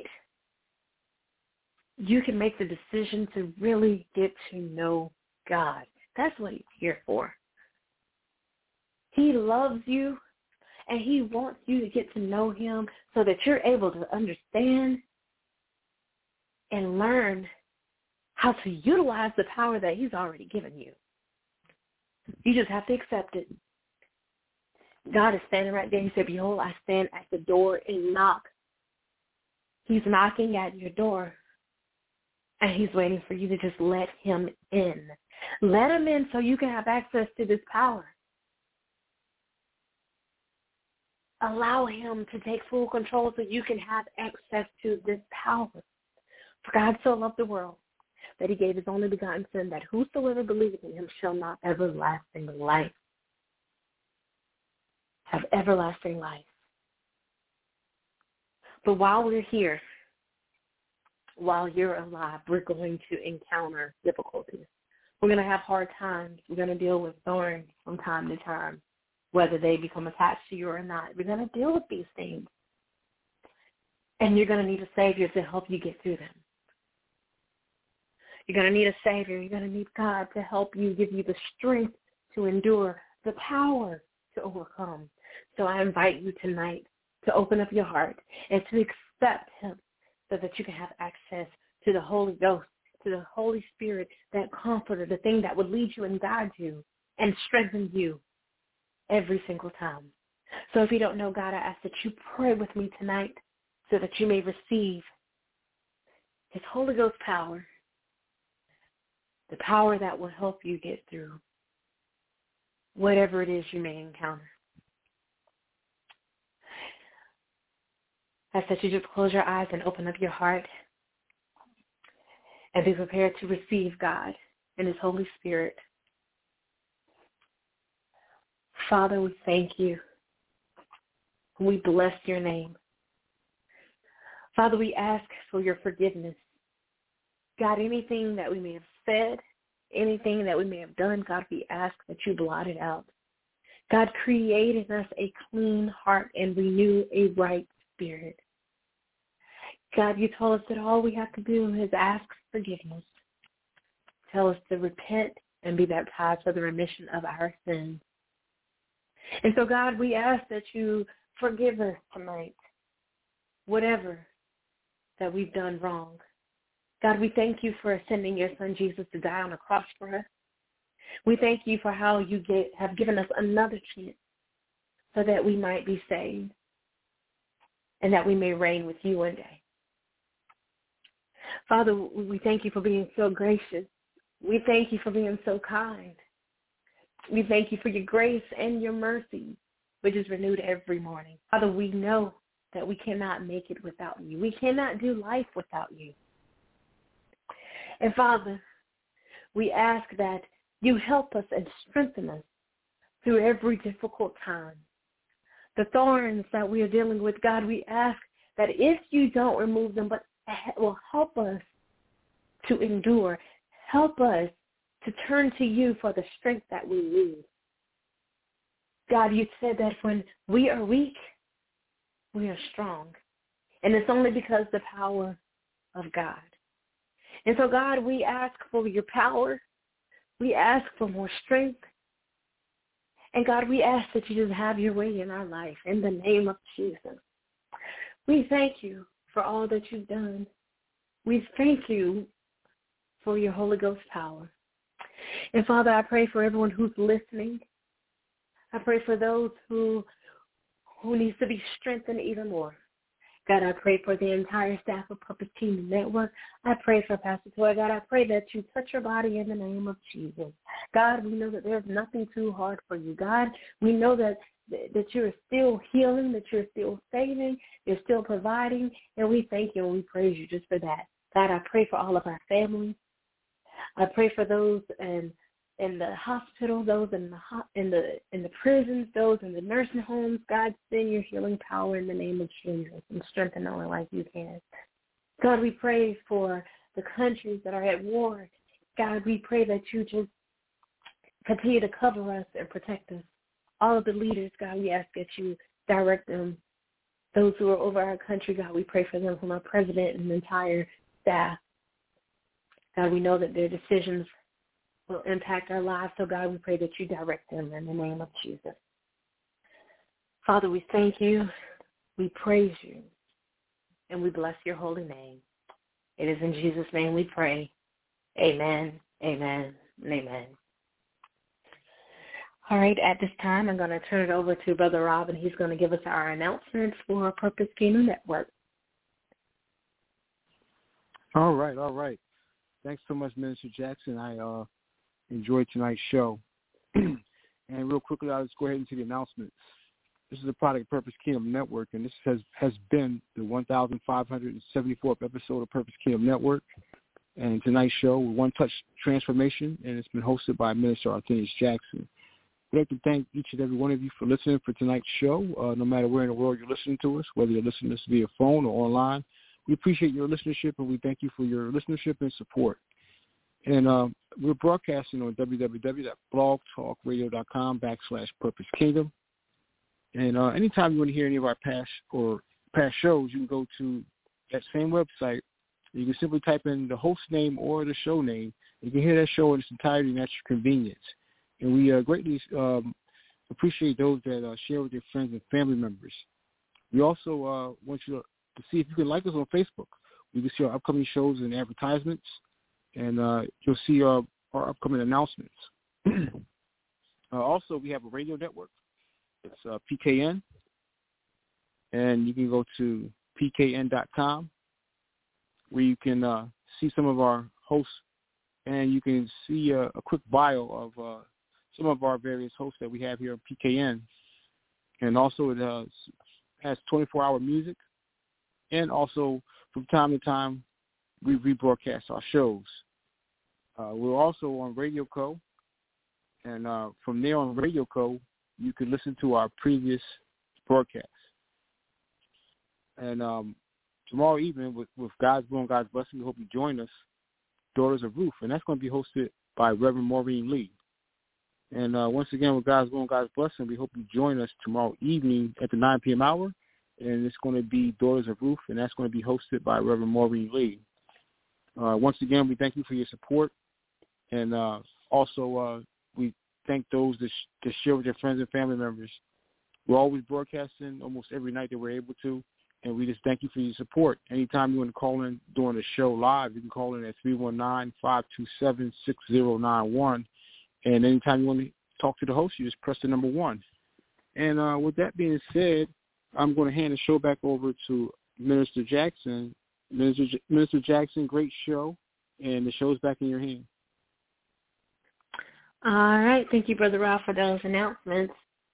you can make the decision to really get to know God. That's what he's here for. He loves you, and he wants you to get to know him so that you're able to understand and learn how to utilize the power that he's already given you. You just have to accept it. God is standing right there. He said, behold, I stand at the door and knock. He's knocking at your door, and he's waiting for you to just let him in. Let him in so you can have access to this power. Allow him to take full control so you can have access to this power. For God so loved the world that he gave his only begotten Son, that whosoever believes in him shall not everlasting life. Have everlasting life. But while we're here, while you're alive, we're going to encounter difficulties. We're going to have hard times. We're going to deal with thorns from time to time, whether they become attached to you or not. We're going to deal with these things. And you're going to need a Savior to help you get through them. You're going to need a Savior. You're going to need God to help you, give you the strength to endure, the power to overcome. So I invite you tonight to open up your heart and to accept him so that you can have access to the Holy Ghost, to the Holy Spirit, that comforter, the thing that would lead you and guide you and strengthen you every single time. So if you don't know God, I ask that you pray with me tonight so that you may receive his Holy Ghost power, the power that will help you get through whatever it is you may encounter. I ask that you just close your eyes and open up your heart and be prepared to receive God and his Holy Spirit. Father, we thank you. We bless your name. Father, we ask for your forgiveness. God, anything that we may have said, anything that we may have done, God, we ask that you blot it out. God, create in us a clean heart and renew a right spirit. God, you told us that all we have to do is ask forgiveness. Tell us to repent and be baptized for the remission of our sins. And so, God, we ask that you forgive us tonight, whatever that we've done wrong. God, we thank you for sending your son Jesus to die on the cross for us. We thank you for how you have given us another chance so that we might be saved and that we may reign with you one day. Father, we thank you for being so gracious. We thank you for being so kind. We thank you for your grace and your mercy, which is renewed every morning. Father, we know that we cannot make it without you. We cannot do life without you. And Father, we ask that you help us and strengthen us through every difficult time. The thorns that we are dealing with, God, we ask that if you don't remove them, but will help us to endure, help us to turn to you for the strength that we need. God, you said that when we are weak, we are strong. And it's only because of the power of God. And so, God, we ask for your power. We ask for more strength. And, God, we ask that you just have your way in our life in the name of Jesus. We thank you for all that you've done. We thank you for your Holy Ghost power. And, Father, I pray for everyone who's listening. I pray for those who needs to be strengthened even more. God, I pray for the entire staff of Purpose Kingdom Network. I pray for Pastor Toy. God, I pray that you touch her body in the name of Jesus. God, we know that there's nothing too hard for you. God, we know that you're still healing, that you're still saving, you're still providing, and we thank you and we praise you just for that. God, I pray for all of our families. I pray for those in the hospital, those in the prisons, those in the nursing homes. God, send your healing power in the name of Jesus and strengthen only like you can. God, we pray for the countries that are at war. God, we pray that you just continue to cover us and protect us. All of the leaders, God, we ask that you direct them. Those who are over our country, God, we pray for them, from our president and the entire staff. God, we know that their decisions will impact our lives. So, God, we pray that you direct them in the name of Jesus. Father, we thank you, we praise you, and we bless your holy name. It is in Jesus' name we pray. Amen, amen, and amen. All right, at this time, I'm going to turn it over to Brother Rob, and he's going to give us our announcements for Purpose Kingdom Network. All right. Thanks so much, Minister Jackson. I enjoyed tonight's show. And real quickly, I'll just go ahead into the announcements. This is a product of Purpose Kingdom Network, and this has been the 1,574th episode of Purpose Kingdom Network. And tonight's show, One Touch Transformation, and it's been hosted by Minister Arthenius Jackson. We'd like to thank each and every one of you for listening for tonight's show, no matter where in the world you're listening to us, whether you're listening to us via phone or online. We appreciate your listenership, and we thank you for your listenership and support. And we're broadcasting on www.blogtalkradio.com/Purpose Kingdom. And anytime you want to hear any of our past shows, you can go to that same website. You can simply type in the host name or the show name. You can hear that show in its entirety, and at your convenience. And we greatly appreciate those that share with their friends and family members. We also want you to see if you can like us on Facebook. You can see our upcoming shows and advertisements, and you'll see our upcoming announcements. Also, we have a radio network. It's PKN, and you can go to pkn.com, where you can see some of our hosts, and you can see a quick bio of some of our various hosts that we have here at PKN. And also it has 24-hour music, and also from time to time we rebroadcast our shows. We're also on Radio Co., and from there on Radio Co., you can listen to our previous broadcasts. And tomorrow evening, with God's will and God's blessing, we hope you join us, Daughters of Ruth, and that's going to be hosted by Reverend Maureen Lee. And once again, with God's will and God's blessing, we hope you join us tomorrow evening at the 9 p.m. hour, and it's going to be Daughters of Ruth, and that's going to be hosted by Reverend Maureen Lee. Once again, we thank you for your support, and also we thank those that share with their friends and family members. We're always broadcasting almost every night that we're able to, and we just thank you for your support. Anytime you want to call in during the show live, you can call in at 319-527-6091. And anytime you want to talk to the host, you just press the number 1. And with that being said, I'm going to hand the show back over to Minister Jackson. Minister Jackson, great show, and the show's back in your hand. All right. Thank you, Brother Ralph, for those announcements.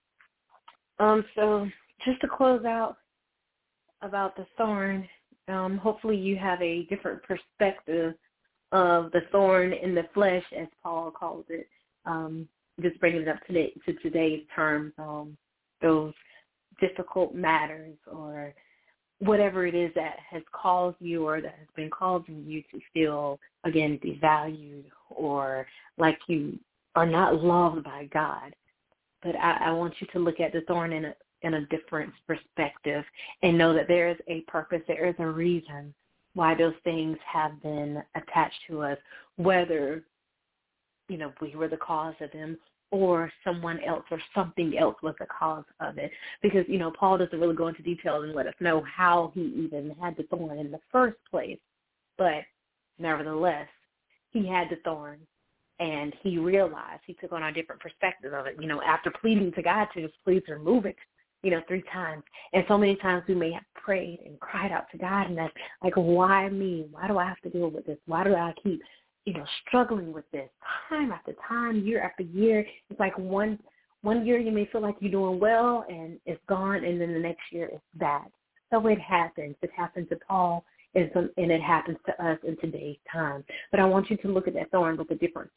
So just to close out about the thorn, hopefully you have a different perspective of the thorn in the flesh, as Paul calls it. Just bringing it up to today's terms, those difficult matters or whatever it is that has caused you or that has been causing you to feel, again, devalued or like you are not loved by God. But I want you to look at the thorn in a different perspective and know that there is a purpose, there is a reason why those things have been attached to us, whether we were the cause of them or someone else or something else was the cause of it. Because, Paul doesn't really go into detail and let us know how he even had the thorn in the first place. But nevertheless, he had the thorn, and he realized, he took on a different perspective of it, after pleading to God to just please remove it, 3 times. And so many times we may have prayed and cried out to God, and that's like, why me? Why do I have to deal with this? Why do I keep struggling with this time after time, year after year? It's like one year you may feel like you're doing well and it's gone, and then the next year it's bad. So it happens. It happened to Paul, and it happens to us in today's time. But I want you to look at that thorn with a different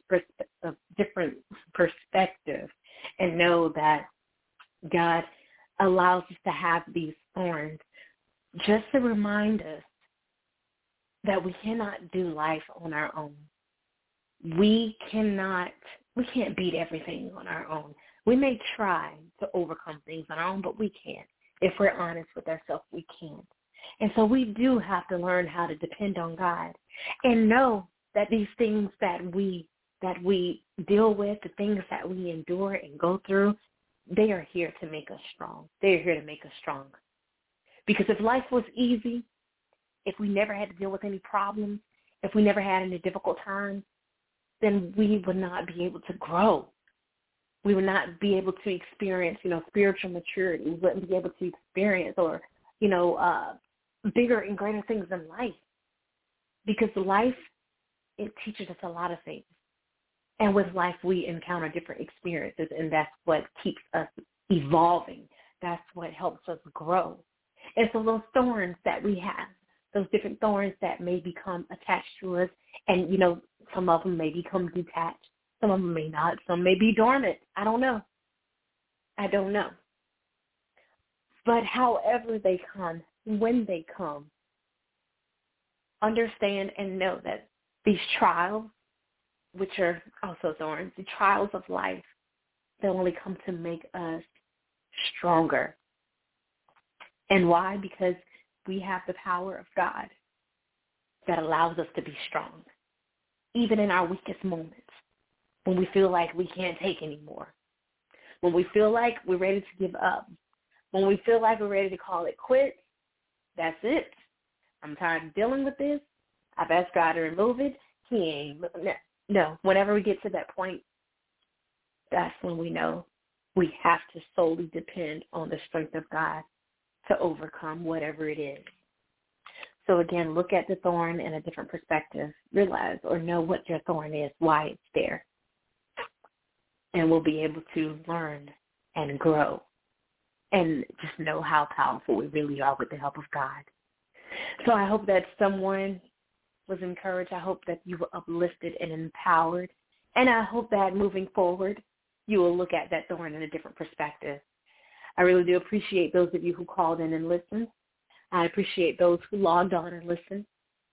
perspective and know that God allows us to have these thorns just to remind us that we cannot do life on our own. We can't beat everything on our own. We may try to overcome things on our own, but we can't. If we're honest with ourselves, we can't. And so we do have to learn how to depend on God and know that these things that we deal with, the things that we endure and go through, they are here to make us strong. They are here to make us stronger. Because if life was easy, if we never had to deal with any problems, if we never had any difficult times, then we would not be able to grow. We would not be able to experience, spiritual maturity. We wouldn't be able to experience or, bigger and greater things in life. Because life, it teaches us a lot of things. And with life, we encounter different experiences, and that's what keeps us evolving. That's what helps us grow. And so those thorns that we have, those different thorns that may become attached to us, and, some of them may become detached. Some of them may not. Some may be dormant. I don't know. But however they come, when they come, understand and know that these trials, which are also thorns, the trials of life, they only come to make us stronger. And why? Because we have the power of God that allows us to be strong, even in our weakest moments, when we feel like we can't take anymore, when we feel like we're ready to give up, when we feel like we're ready to call it quits. That's it. I'm tired of dealing with this. I've asked God to remove it. He ain't. No, whenever we get to that point, that's when we know we have to solely depend on the strength of God to overcome whatever it is. So again, look at the thorn in a different perspective. Realize or know what your thorn is, why it's there. And we'll be able to learn and grow and just know how powerful we really are with the help of God. So I hope that someone was encouraged. I hope that you were uplifted and empowered. And I hope that moving forward, you will look at that thorn in a different perspective. I really do appreciate those of you who called in and listened. I appreciate those who logged on and listened.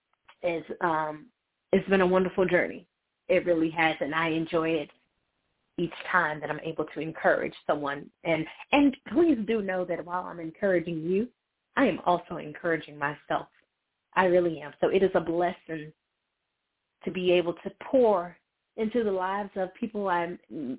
It's been a wonderful journey. It really has, and I enjoy it each time that I'm able to encourage someone. And please do know that while I'm encouraging you, I am also encouraging myself. I really am. So it is a blessing to be able to pour into the lives of people I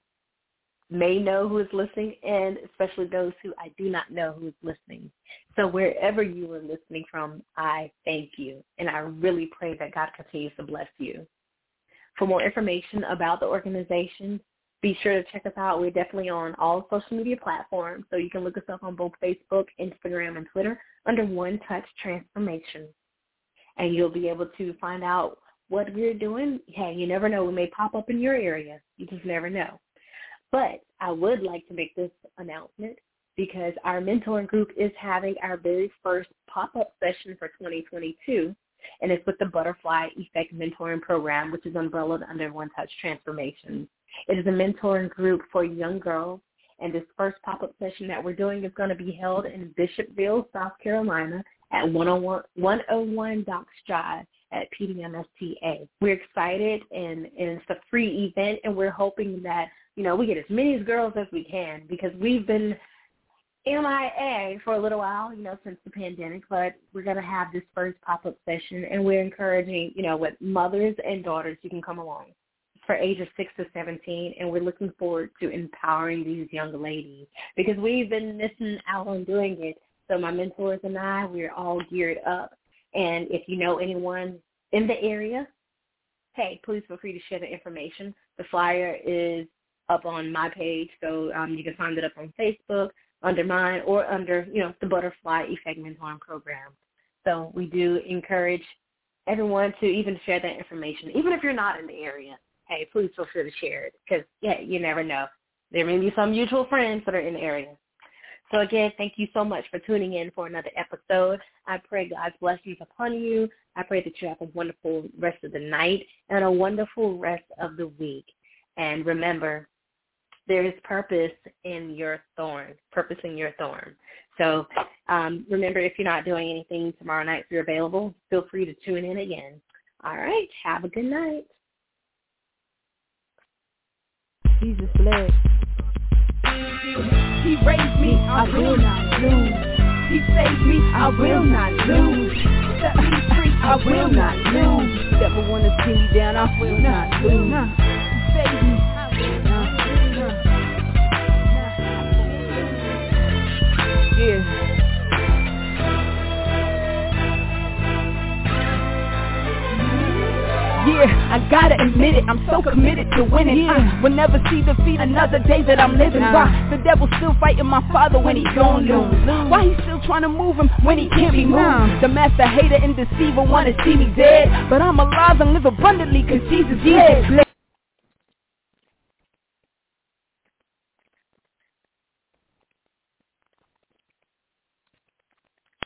may know who is listening, and especially those who I do not know who is listening. So wherever you are listening from, I thank you, and I really pray that God continues to bless you. For more information about the organization, be sure to check us out. We're definitely on all social media platforms, so you can look us up on both Facebook, Instagram, and Twitter under One Touch Transformation. And you'll be able to find out what we're doing. Hey, you never know. We may pop up in your area. You just never know. But I would like to make this announcement because our mentoring group is having our very first pop-up session for 2022, and it's with the Butterfly Effect Mentoring Program, which is umbrellaed under One Touch Transformation. It is a mentoring group for young girls, and this first pop-up session that we're doing is going to be held in Bishopville, South Carolina at 101 Docks Drive at PDMSTA. We're excited, and it's a free event, and we're hoping that, we get as many girls as we can because we've been MIA for a little while, since the pandemic, but we're going to have this first pop-up session, and we're encouraging, with mothers and daughters, you can come along for ages 6 to 17, and we're looking forward to empowering these young ladies because we've been missing out on doing it. So my mentors and I, we're all geared up, and if you know anyone in the area, hey, please feel free to share the information. The flyer is up on my page, so you can find it up on Facebook under mine or under, the Butterfly Effect Mentoring Program. So we do encourage everyone to even share that information, even if you're not in the area. Hey, please feel free to share it because, you never know. There may be some mutual friends that are in the area. So, again, thank you so much for tuning in for another episode. I pray God's blessings upon you. I pray that you have a wonderful rest of the night and a wonderful rest of the week. And remember, there is purpose in your thorn, So remember, if you're not doing anything tomorrow night, if you're available, feel free to tune in again. All right, have a good night. Jesus bled. He raised me, I will not lose. He saved me, I will not lose. Set me free, I will not lose. Never want to see me down, I will not lose. He saved me, I will not lose. I gotta admit it, I'm so committed to winning. Will never see defeat another day that I'm living. Why the devil still fighting my father when he gon' lose? Why he still trying to move him when he can't be moved? The master hater and deceiver wanna see me dead, but I'm alive and live abundantly cause Jesus bled.